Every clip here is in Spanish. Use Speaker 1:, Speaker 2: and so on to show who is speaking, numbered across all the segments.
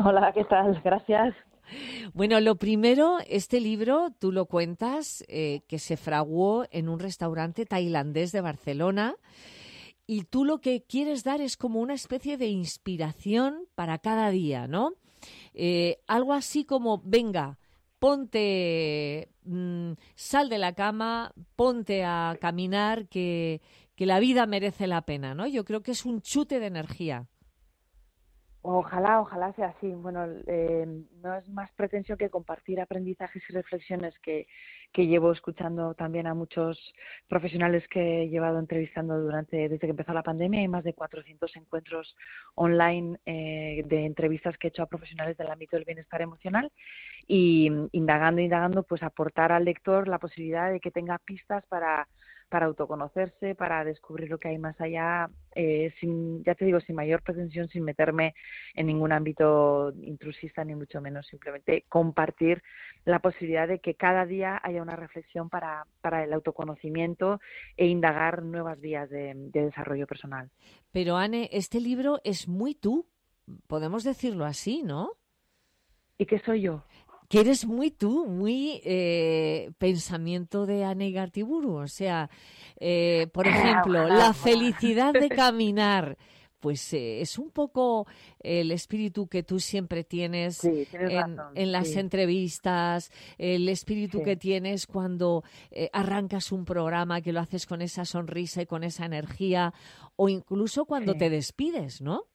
Speaker 1: Hola, ¿qué tal? Gracias.
Speaker 2: Bueno, lo primero, este libro, tú lo cuentas, que se fraguó en un restaurante tailandés de Barcelona y tú lo que quieres dar es como una especie de inspiración para cada día, ¿no? Algo así como, venga, ponte, sal de la cama, ponte a caminar, que la vida merece la pena, ¿no? Yo creo que es un chute de energía.
Speaker 1: Ojalá sea así. Bueno, no es más pretensión que compartir aprendizajes y reflexiones que llevo escuchando también a muchos profesionales que he llevado entrevistando desde que empezó la pandemia. Hay más de 400 encuentros online de entrevistas que he hecho a profesionales del ámbito del bienestar emocional y indagando, pues aportar al lector la posibilidad de que tenga pistas para autoconocerse, para descubrir lo que hay más allá, ya te digo, sin mayor pretensión, sin meterme en ningún ámbito intrusista, ni mucho menos, simplemente compartir la posibilidad de que cada día haya una reflexión para el autoconocimiento e indagar nuevas vías de desarrollo personal.
Speaker 2: Pero Anne, este libro es muy tú, podemos decirlo así, ¿no?
Speaker 1: ¿Y qué soy yo?
Speaker 2: Que eres muy tú, muy pensamiento de Anne Igartiburu. O sea, por ejemplo, la
Speaker 1: Ojalá.
Speaker 2: felicidad de caminar. Pues es un poco el espíritu que tú siempre tienes
Speaker 1: Sí, tienes razón,
Speaker 2: en las
Speaker 1: sí,
Speaker 2: entrevistas, el espíritu
Speaker 1: sí,
Speaker 2: que tienes cuando arrancas un programa, que lo haces con esa sonrisa y con esa energía, o incluso cuando te
Speaker 1: sí.
Speaker 2: despides, ¿no?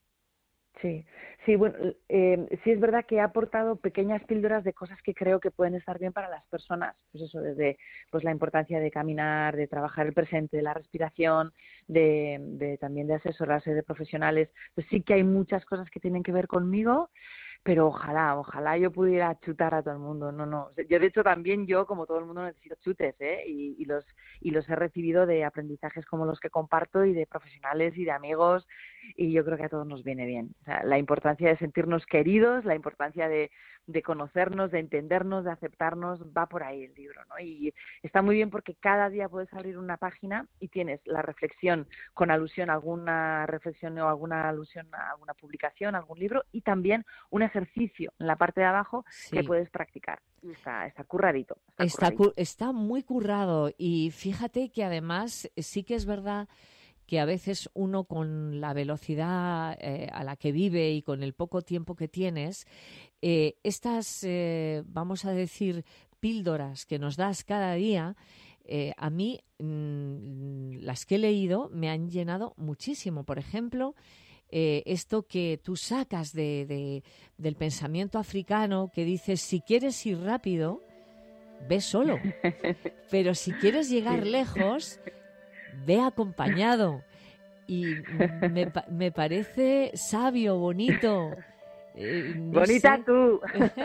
Speaker 1: Sí, sí, bueno, sí es verdad que he aportado pequeñas píldoras de cosas que creo que pueden estar bien para las personas. Pues eso, desde pues la importancia de caminar, de trabajar el presente, de la respiración, también de asesorarse de profesionales. Pues sí que hay muchas cosas que tienen que ver conmigo, pero ojalá yo pudiera chutar a todo el mundo. No, no. Yo de hecho también yo, como todo el mundo, necesito chutes, ¿eh? Y los he recibido de aprendizajes como los que comparto y de profesionales y de amigos, y yo creo que a todos nos viene bien. O sea, la importancia de sentirnos queridos, la importancia de conocernos, de entendernos, de aceptarnos, va por ahí el libro, ¿no? Y está muy bien porque cada día puedes abrir una página y tienes la reflexión con alusión a alguna reflexión o alguna alusión a alguna publicación, algún libro, y también un ejercicio en la parte de abajo que
Speaker 2: Sí.
Speaker 1: puedes practicar. Y está curradito, está
Speaker 2: Está,
Speaker 1: curradito.
Speaker 2: está muy currado y fíjate que además sí que es verdad que a veces uno con la velocidad a la que vive y con el poco tiempo que tienes, estas, vamos a decir, píldoras que nos das cada día, a mí las que he leído me han llenado muchísimo. Por ejemplo, esto que tú sacas del pensamiento africano que dices, si quieres ir rápido, ve solo, pero si quieres llegar
Speaker 1: Sí.
Speaker 2: lejos, ve acompañado. Y me parece sabio, bonito, no
Speaker 1: Bonita
Speaker 2: sé.
Speaker 1: tú.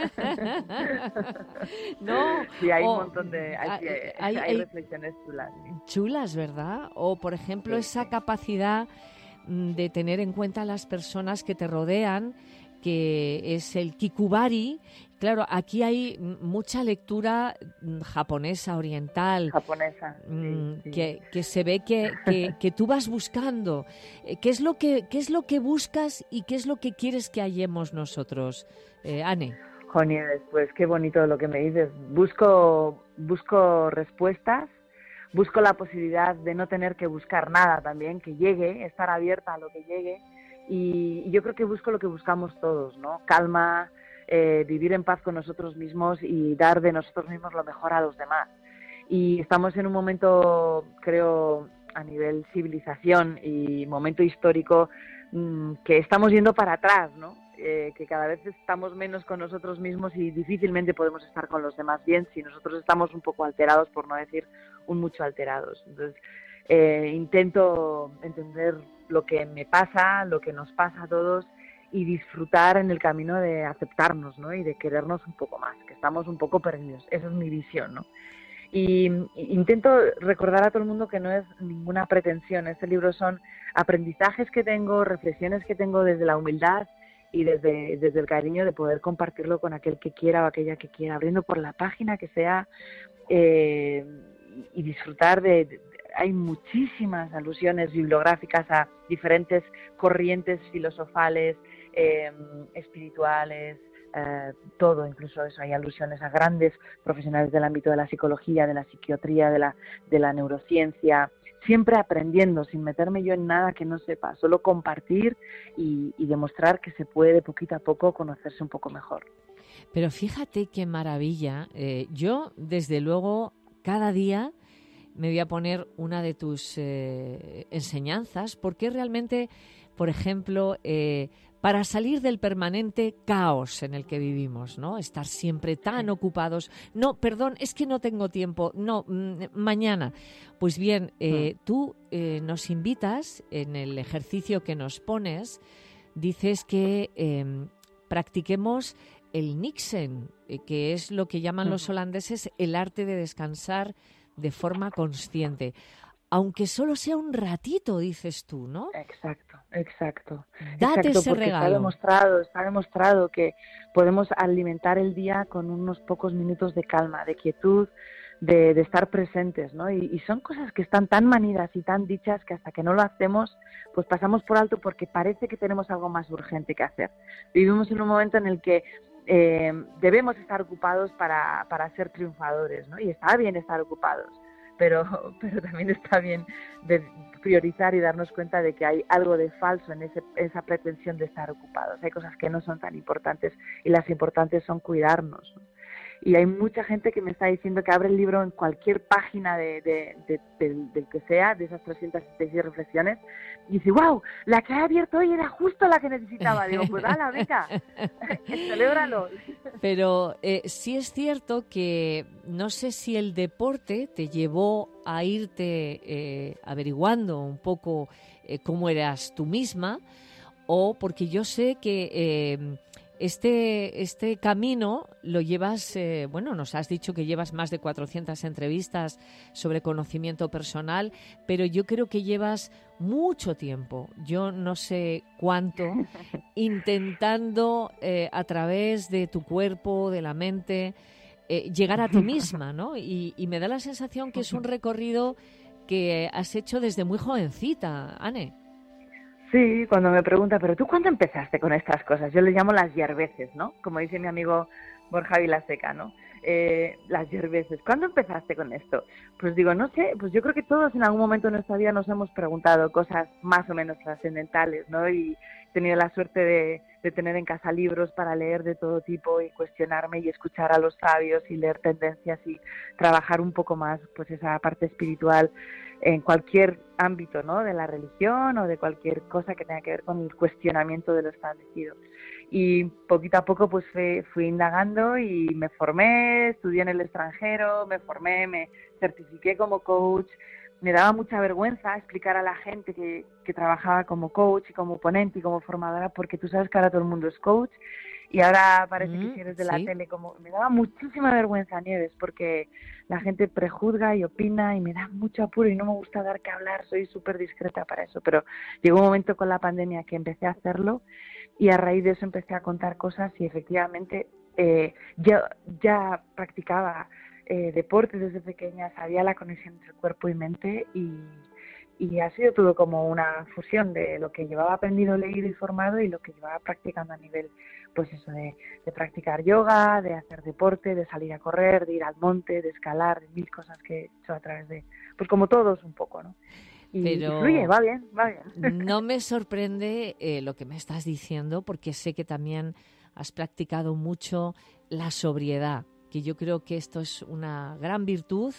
Speaker 2: No,
Speaker 1: Sí, hay un
Speaker 2: o
Speaker 1: montón de,
Speaker 2: hay,
Speaker 1: sí, hay
Speaker 2: hay
Speaker 1: reflexiones chulas, sí.
Speaker 2: chulas, ¿verdad? O, por ejemplo,
Speaker 1: Sí,
Speaker 2: esa
Speaker 1: sí.
Speaker 2: capacidad de tener en cuenta las personas que te rodean, que es el Kikubari. Claro, aquí hay mucha lectura japonesa, oriental,
Speaker 1: Japonesa, sí, sí.
Speaker 2: que se ve que tú vas buscando. Qué es lo que buscas y qué es lo que quieres que hallemos nosotros, Anne?
Speaker 1: Jonieves, pues qué bonito lo que me dices. Busco respuestas, busco la posibilidad de no tener que buscar nada también, que llegue, estar abierta a lo que llegue. Y yo creo que busco lo que buscamos todos, ¿no? Calma, vivir en paz con nosotros mismos y dar de nosotros mismos lo mejor a los demás. Y estamos en un momento, creo, a nivel civilización y momento histórico, que estamos yendo para atrás, ¿no? Que cada vez estamos menos con nosotros mismos y difícilmente podemos estar con los demás bien si nosotros estamos un poco alterados, por no decir un mucho alterados. Entonces, intento entender lo que me pasa, lo que nos pasa a todos y disfrutar en el camino de aceptarnos, ¿no? Y de querernos un poco más, que estamos un poco perdidos. Esa es mi visión, ¿no? Y intento recordar a todo el mundo que no es ninguna pretensión. Este libro son aprendizajes que tengo, reflexiones que tengo desde la humildad y desde el cariño de poder compartirlo con aquel que quiera o aquella que quiera, abriendo por la página que sea, eh, y disfrutar hay muchísimas alusiones bibliográficas a diferentes corrientes filosofales, espirituales, todo, incluso eso, hay alusiones a grandes profesionales del ámbito de la psicología, de la psiquiatría, de la neurociencia, siempre aprendiendo, sin meterme yo en nada que no sepa, solo compartir y demostrar que se puede poquito a poco conocerse un poco mejor.
Speaker 2: Pero fíjate qué maravilla. Yo, desde luego, cada día me voy a poner una de tus enseñanzas, porque realmente, por ejemplo, para salir del permanente caos en el que vivimos, ¿no? Estar siempre tan ocupados. No, perdón, es que no tengo tiempo. No, mañana. Pues bien, tú nos invitas en el ejercicio que nos pones, dices que practiquemos el Niksen, que es lo que llaman los holandeses el arte de descansar de forma consciente. Aunque solo sea un ratito, dices tú, ¿no?
Speaker 1: Exacto.
Speaker 2: Date ese regalo.
Speaker 1: Está demostrado que podemos alimentar el día con unos pocos minutos de calma, de quietud, de estar presentes, ¿no? Y son cosas que están tan manidas y tan dichas que hasta que no lo hacemos, pues pasamos por alto porque parece que tenemos algo más urgente que hacer. Vivimos en un momento en el que debemos estar ocupados para ser triunfadores, ¿no? Y está bien estar ocupados, pero también está bien de priorizar y darnos cuenta de que hay algo de falso en esa pretensión de estar ocupados. Hay cosas que no son tan importantes y las importantes son cuidarnos, ¿no? Y hay mucha gente que me está diciendo que abre el libro en cualquier página del que sea, de esas 366 reflexiones, y dice, wow, la que ha abierto hoy era justo la que necesitaba. Digo, pues dale, venga, celébralo.
Speaker 2: Pero sí es cierto que no sé si el deporte te llevó a irte averiguando un poco cómo eras tú misma, o porque yo sé que este camino lo llevas, nos has dicho que llevas más de 400 entrevistas sobre conocimiento personal, pero yo creo que llevas mucho tiempo, yo no sé cuánto, intentando a través de tu cuerpo, de la mente, llegar a ti misma, ¿no? Y me da la sensación que es un recorrido que has hecho desde muy jovencita, Anne.
Speaker 1: Sí, cuando me pregunta, ¿pero tú cuándo empezaste con estas cosas? Yo le llamo las yerbeces, ¿no? Como dice mi amigo Borja Vilaseca, ¿no? Las yerbeces. ¿Cuándo empezaste con esto? Pues digo, no sé, pues yo creo que todos en algún momento de nuestra vida nos hemos preguntado cosas más o menos trascendentales, ¿no? Y he tenido la suerte de tener en casa libros para leer de todo tipo y cuestionarme y escuchar a los sabios y leer tendencias y trabajar un poco más pues esa parte espiritual en cualquier ámbito, ¿no? De la religión o de cualquier cosa que tenga que ver con el cuestionamiento de lo establecido. Y poquito a poco pues fui indagando y me formé, estudié en el extranjero, me certifiqué como coach. Me daba mucha vergüenza explicar a la gente que trabajaba como coach y como ponente y como formadora, porque tú sabes que ahora todo el mundo es coach y ahora parece que si eres de la tele, como me daba muchísima vergüenza, Nieves, porque la gente prejuzga y opina y me da mucho apuro y no me gusta dar que hablar, soy súper discreta para eso, pero llegó un momento con la pandemia que empecé a hacerlo y a raíz de eso empecé a contar cosas y efectivamente yo ya practicaba deporte desde pequeña, sabía la conexión entre cuerpo y mente y ha sido todo como una fusión de lo que llevaba aprendido, leído y formado y lo que llevaba practicando a nivel, pues eso, de practicar yoga, de hacer deporte, de salir a correr, de ir al monte, de escalar, de mil cosas que he hecho a través de, pues como todos un poco, ¿no? Y fluye, va bien.
Speaker 2: No me sorprende lo que me estás diciendo, porque sé que también has practicado mucho la sobriedad, que yo creo que esto es una gran virtud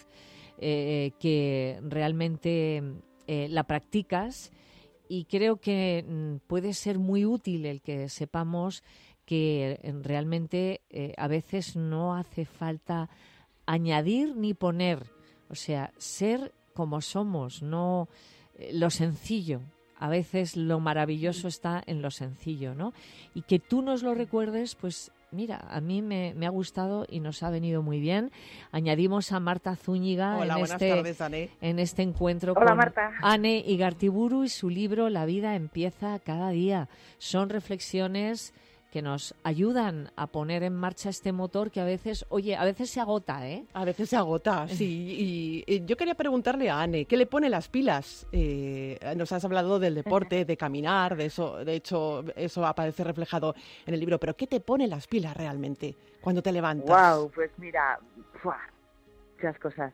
Speaker 2: que realmente la practicas, y creo que puede ser muy útil el que sepamos que realmente a veces no hace falta añadir ni poner, o sea, ser como somos, no lo sencillo. A veces lo maravilloso está en lo sencillo, ¿no? Y que tú nos lo recuerdes, pues mira, a mí me ha gustado y nos ha venido muy bien. Añadimos a Marta Zúñiga.
Speaker 3: Hola, buenas tardes, Anne.
Speaker 2: En este encuentro.
Speaker 1: Hola,
Speaker 2: con
Speaker 1: Marta.
Speaker 2: Anne Igartiburu y su libro La vida empieza cada día. Son reflexiones que nos ayudan a poner en marcha este motor que a veces se agota, ¿eh?
Speaker 3: A veces se agota, sí. Y yo quería preguntarle a Anne, ¿qué le pone las pilas? Nos has hablado del deporte, de caminar, de eso, de hecho, eso aparece reflejado en el libro, pero ¿qué te pone las pilas realmente cuando te levantas?
Speaker 1: Wow, pues mira, muchas cosas.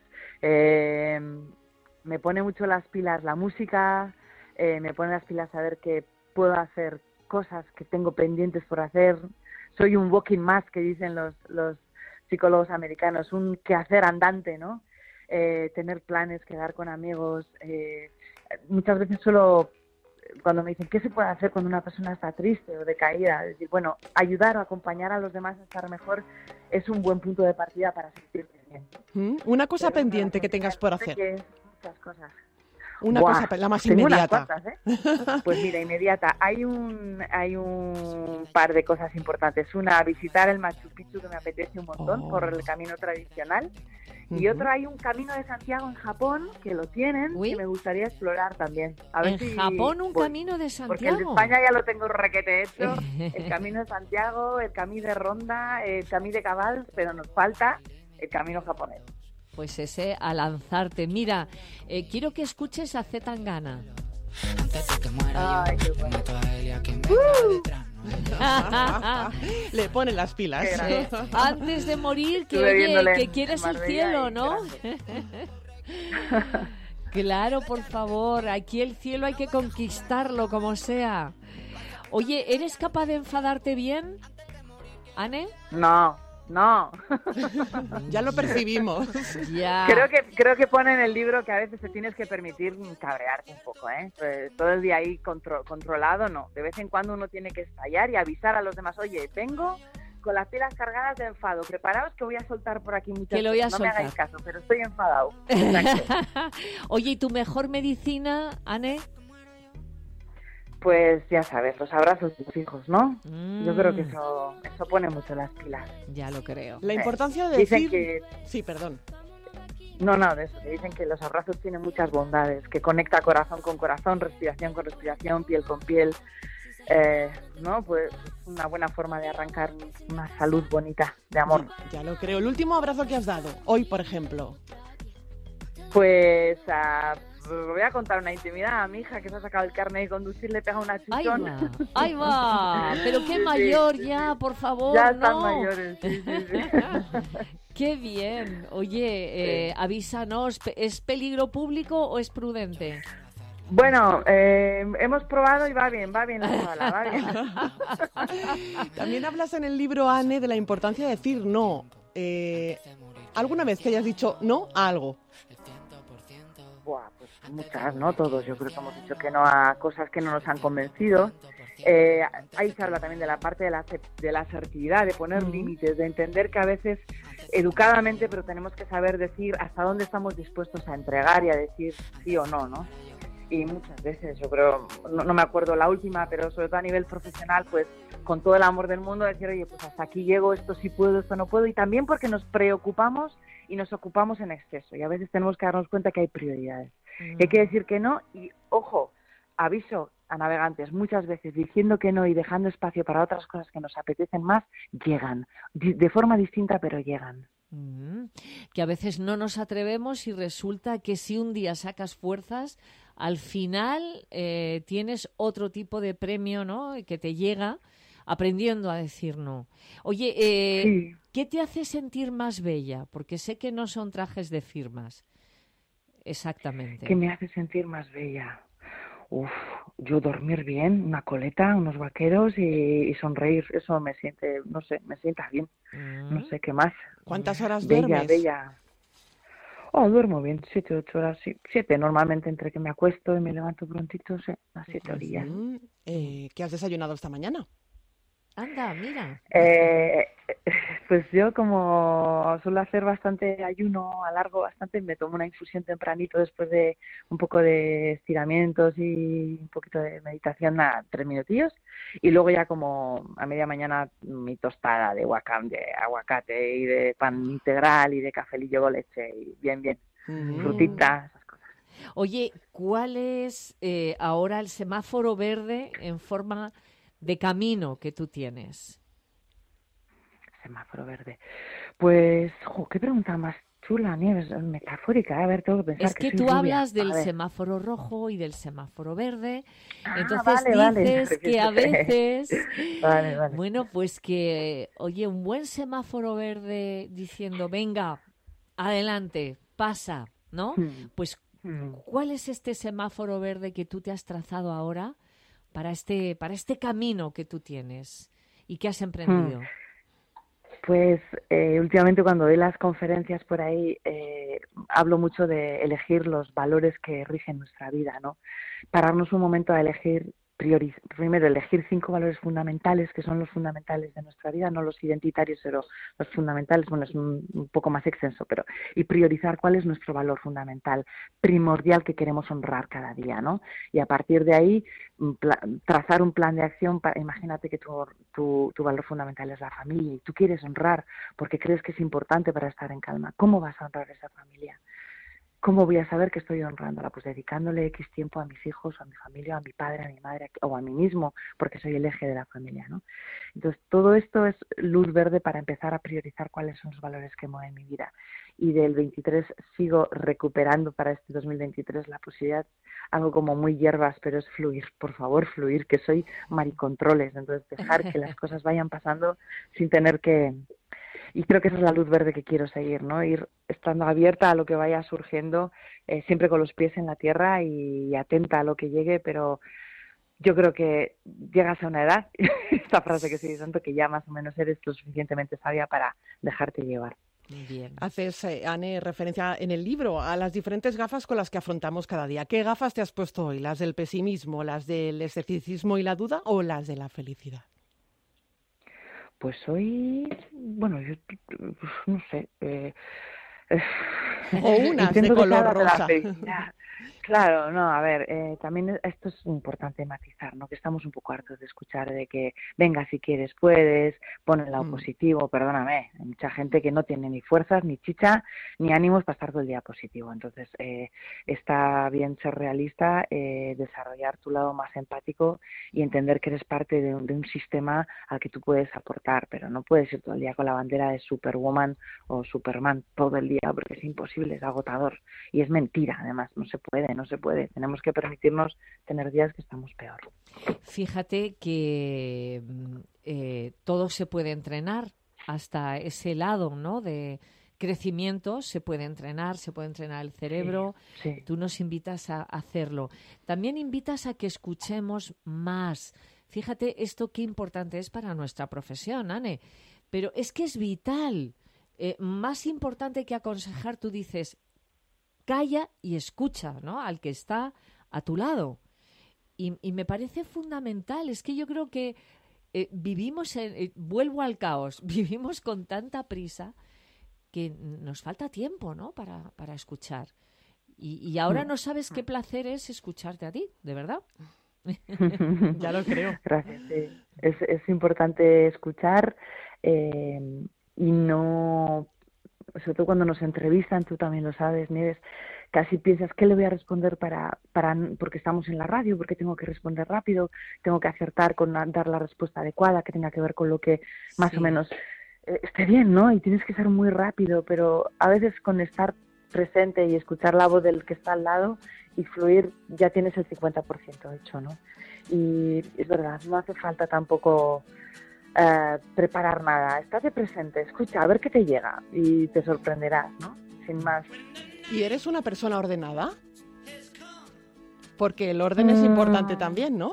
Speaker 1: Me pone mucho las pilas la música, me pone las pilas saber que puedo hacer cosas que tengo pendientes por hacer. Soy un walking más, que dicen los psicólogos americanos, un quehacer andante, ¿no? Tener planes, quedar con amigos. Muchas veces cuando me dicen ¿qué se puede hacer cuando una persona está triste o decaída? Decir, bueno, ayudar o acompañar a los demás a estar mejor es un buen punto de partida para sentirte bien.
Speaker 3: Una cosa pendiente que tengas por hacer.
Speaker 1: Muchas cosas.
Speaker 3: Una cosa, la más inmediata.
Speaker 1: Unas cuantas, ¿eh? Pues mira, inmediata. Hay un par de cosas importantes. Una, visitar el Machu Picchu, que me apetece un montón, por el camino tradicional. Y otro, hay un camino de Santiago en Japón, que lo tienen, que me gustaría explorar también. A ver
Speaker 2: ¿En Japón un camino de Santiago?
Speaker 1: Porque el de España ya lo tengo requete hecho. El camino de Santiago, el camino de Ronda, el camino de Cabal, pero nos falta el camino japonés.
Speaker 2: Pues ese, a lanzarte. Mira, quiero que escuches a Z Tangana.
Speaker 1: Ay, qué bueno.
Speaker 3: Le ponen las pilas.
Speaker 2: Antes de morir, que quieres el cielo, ¿no? Claro, por favor, aquí el cielo hay que conquistarlo como sea. Oye, ¿eres capaz de enfadarte bien, Anne?
Speaker 1: No.
Speaker 3: Ya lo percibimos.
Speaker 2: Ya.
Speaker 1: Creo que pone en el libro que a veces te tienes que permitir cabrearte un poco, ¿eh? Pues todo el día ahí controlado, no. De vez en cuando uno tiene que estallar y avisar a los demás, oye, vengo con las pilas cargadas de enfado, preparaos que voy a soltar por aquí muchas cosas. No me hagáis caso, pero estoy enfadado.
Speaker 2: Oye, ¿y tu mejor medicina, Anne?
Speaker 1: Pues ya sabes, los abrazos de tus hijos, ¿no? Yo creo que eso pone mucho las pilas.
Speaker 2: Ya lo creo.
Speaker 3: La importancia de
Speaker 1: dicen
Speaker 3: decir... Sí, perdón.
Speaker 1: No, de eso, que dicen que los abrazos tienen muchas bondades, que conecta corazón con corazón, respiración con respiración, piel con piel, ¿no? Pues una buena forma de arrancar una salud bonita, de amor.
Speaker 3: Ya lo creo. El último abrazo que has dado, hoy, por ejemplo.
Speaker 1: Pues voy a contar una intimidad a mi hija que se ha sacado el carnet de conducir, le pega una chuchón.
Speaker 2: ¡Ahí va! Pero qué mayor ya, por favor,
Speaker 1: ya están
Speaker 2: ¿no?
Speaker 1: mayores, sí.
Speaker 2: ¡Qué bien! Oye, avísanos, ¿es peligro público o es prudente?
Speaker 1: Bueno, hemos probado y va bien la sala, va bien.
Speaker 3: También hablas en el libro, Anne, de la importancia de decir no. ¿Alguna vez que hayas dicho no a algo?
Speaker 1: Buah, pues muchas, ¿no? Todos. Yo creo que hemos dicho que no a cosas que no nos han convencido. Ahí se habla también de la parte de la asertividad, de poner límites, de entender que a veces educadamente, pero tenemos que saber decir hasta dónde estamos dispuestos a entregar y a decir sí o no, ¿no? Y muchas veces, yo creo, no me acuerdo la última, pero sobre todo a nivel profesional, pues con todo el amor del mundo, decir, oye, pues hasta aquí llego, esto sí puedo, esto no puedo, y también porque nos preocupamos y nos ocupamos en exceso, y a veces tenemos que darnos cuenta que hay prioridades, que hay que decir que no, y ojo, aviso a navegantes, muchas veces diciendo que no y dejando espacio para otras cosas que nos apetecen más, llegan, de forma distinta, pero llegan.
Speaker 2: Que a veces no nos atrevemos y resulta que si un día sacas fuerzas, al final tienes otro tipo de premio, ¿no? Que te llega aprendiendo a decir no. Oye,
Speaker 1: sí.
Speaker 2: ¿Qué te hace sentir más bella? Porque sé que no son trajes de firmas. Exactamente.
Speaker 1: ¿Qué me hace sentir más bella? Yo dormir bien, una coleta, unos vaqueros y sonreír, eso me siente, no sé, me sienta bien, no sé qué más.
Speaker 3: ¿Cuántas horas duermes?
Speaker 1: Bella. Duermo bien, 7, 8 horas, sí. 7 normalmente, entre que me acuesto y me levanto prontito, sí, las 7 horillas.
Speaker 3: ¿Qué has desayunado esta mañana?
Speaker 2: Anda, mira.
Speaker 1: Pues yo, como suelo hacer bastante ayuno a largo, me tomo una infusión tempranito después de un poco de estiramientos y un poquito de meditación, 3 minutillos, y luego ya como a media mañana mi tostada de aguacate y de pan integral y de cafelillo con leche y bien, frutitas, esas cosas.
Speaker 2: Oye, ¿cuál es ahora el semáforo verde en forma de camino que tú tienes?
Speaker 1: Semáforo verde. Pues, qué pregunta más chula, Nieves, metafórica. A ver, tengo que pensar
Speaker 2: Es que
Speaker 1: soy
Speaker 2: tú
Speaker 1: rubia.
Speaker 2: hablas
Speaker 1: A
Speaker 2: del
Speaker 1: ver.
Speaker 2: semáforo rojo y del semáforo verde. Entonces
Speaker 1: Vale.
Speaker 2: dices que a veces,
Speaker 1: Vale.
Speaker 2: bueno, pues que, oye, un buen semáforo verde diciendo, venga, adelante, pasa, ¿no? Pues, ¿cuál es este semáforo verde que tú te has trazado ahora para este camino que tú tienes y que has emprendido?
Speaker 1: Pues últimamente cuando doy las conferencias por ahí hablo mucho de elegir los valores que rigen nuestra vida, ¿no? Pararnos un momento a elegir, primero elegir 5 valores fundamentales, que son los fundamentales de nuestra vida, no los identitarios, pero los fundamentales, bueno, es un poco más extenso, pero y priorizar cuál es nuestro valor fundamental, primordial que queremos honrar cada día, ¿no? Y a partir de ahí trazar un plan de acción. Imagínate que tu valor fundamental es la familia y tú quieres honrar porque crees que es importante para estar en calma. ¿Cómo vas a honrar a esa familia? ¿Cómo voy a saber que estoy honrándola? Pues dedicándole X tiempo a mis hijos, a mi familia, a mi padre, a mi madre o a mí mismo, porque soy el eje de la familia, ¿no? Entonces, todo esto es luz verde para empezar a priorizar cuáles son los valores que mueven mi vida. Y del 23 sigo recuperando para este 2023 la posibilidad, algo como muy hierbas, pero es fluir, por favor, fluir, que soy maricontroles. Entonces, dejar que las cosas vayan pasando sin tener que... Y creo que esa es la luz verde que quiero seguir, ¿no? Ir estando abierta a lo que vaya surgiendo, siempre con los pies en la tierra y atenta a lo que llegue, pero yo creo que llegas a una edad, esta frase que se dice tanto, que ya más o menos eres lo suficientemente sabia para dejarte llevar.
Speaker 2: Bien.
Speaker 3: Haces, Anne, referencia en el libro a las diferentes gafas con las que afrontamos cada día. ¿Qué gafas te has puesto hoy? ¿Las del pesimismo, las del escepticismo y la duda o las de la felicidad?
Speaker 1: Pues hoy, bueno, yo no sé.
Speaker 3: O unas de color rosa.
Speaker 1: Claro, no, a ver, también esto es importante matizar, ¿no? Que estamos un poco hartos de escuchar de que, venga, si quieres, puedes, pon el lado positivo, perdóname, hay mucha gente que no tiene ni fuerzas, ni chicha, ni ánimos para estar todo el día positivo. Entonces, está bien ser realista, desarrollar tu lado más empático y entender que eres parte de un sistema al que tú puedes aportar, pero no puedes ir todo el día con la bandera de Superwoman o Superman todo el día, porque es imposible, es agotador y es mentira, además, no se puede. Tenemos que permitirnos tener días que estamos peor. Fíjate
Speaker 2: que todo se puede entrenar, hasta ese lado, ¿no?, de crecimiento se puede entrenar el cerebro. Sí. Tú nos invitas a hacerlo. También invitas a que escuchemos más. Fíjate esto qué importante es para nuestra profesión, Anne, pero es que es vital. Más importante que aconsejar, tú dices, calla y escucha, ¿no?, al que está a tu lado. Y me parece fundamental. Es que yo creo que vivimos, vuelvo al caos, vivimos con tanta prisa que nos falta tiempo, ¿no?, para escuchar. Y ahora no sabes qué placer es escucharte a ti, de verdad.
Speaker 3: Ya lo creo.
Speaker 1: Gracias. Sí. Es importante escuchar y no... Sobre todo cuando nos entrevistan, tú también lo sabes, Nieves, casi piensas, ¿qué le voy a responder porque estamos en la radio, porque tengo que responder rápido, tengo que acertar con dar la respuesta adecuada, que tenga que ver con lo que más o menos esté bien, ¿no? Y tienes que ser muy rápido, pero a veces con estar presente y escuchar la voz del que está al lado y fluir, ya tienes el 50% hecho, ¿no? Y es verdad, no hace falta tampoco... preparar nada, estate presente, escucha, a ver qué te llega y te sorprenderás, ¿no? Sin más.
Speaker 3: ¿Y eres una persona ordenada? Porque el orden es importante también, ¿no?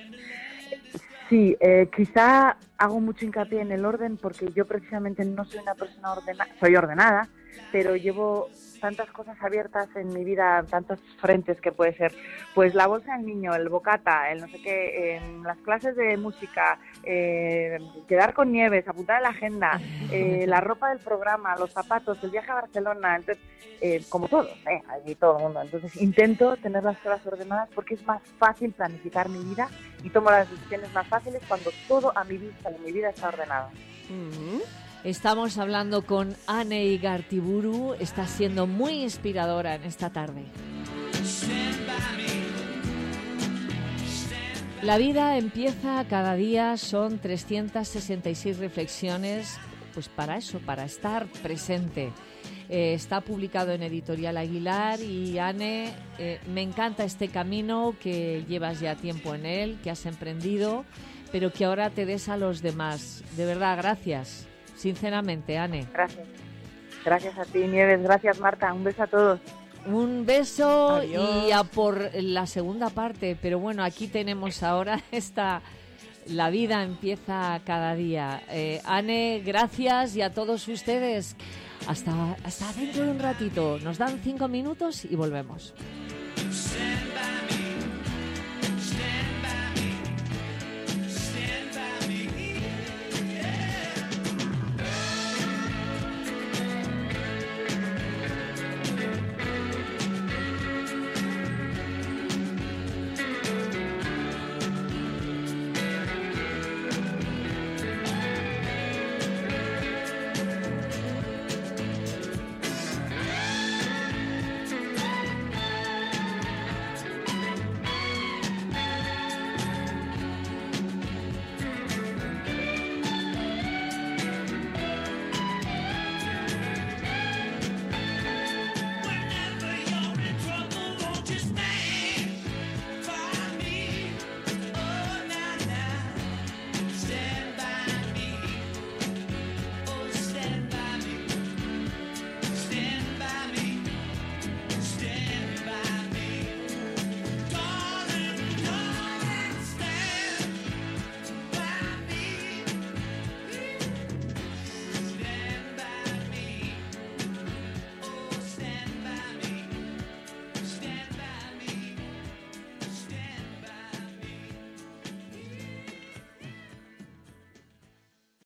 Speaker 1: Sí, quizá hago mucho hincapié en el orden porque yo precisamente no soy una persona ordenada, soy ordenada, pero llevo tantas cosas abiertas en mi vida, tantos frentes que puede ser, pues la bolsa del niño, el bocata, el no sé qué, en las clases de música, quedar con Nieves, apuntar en la agenda, la ropa del programa, los zapatos, el viaje a Barcelona, entonces, como todos, allí todo el mundo. Entonces intento tener las cosas ordenadas porque es más fácil planificar mi vida y tomo las decisiones más fáciles cuando todo a mi vista, en mi vida está ordenado.
Speaker 2: Estamos hablando con Anne Igartiburu, está siendo muy inspiradora en esta tarde. La vida empieza cada día, son 366 reflexiones, pues para eso, para estar presente. Está publicado en Editorial Aguilar y Anne, me encanta este camino que llevas ya tiempo en él, que has emprendido, pero que ahora te des a los demás. De verdad, gracias, sinceramente, Anne.
Speaker 1: Gracias. Gracias a ti, Nieves. Gracias, Marta. Un beso a todos.
Speaker 2: Un beso.
Speaker 3: Adiós.
Speaker 2: Y a por la segunda parte, pero bueno, aquí tenemos ahora la vida empieza cada día. Anne, gracias, y a todos ustedes. Hasta dentro de un ratito. Nos dan 5 minutos y volvemos.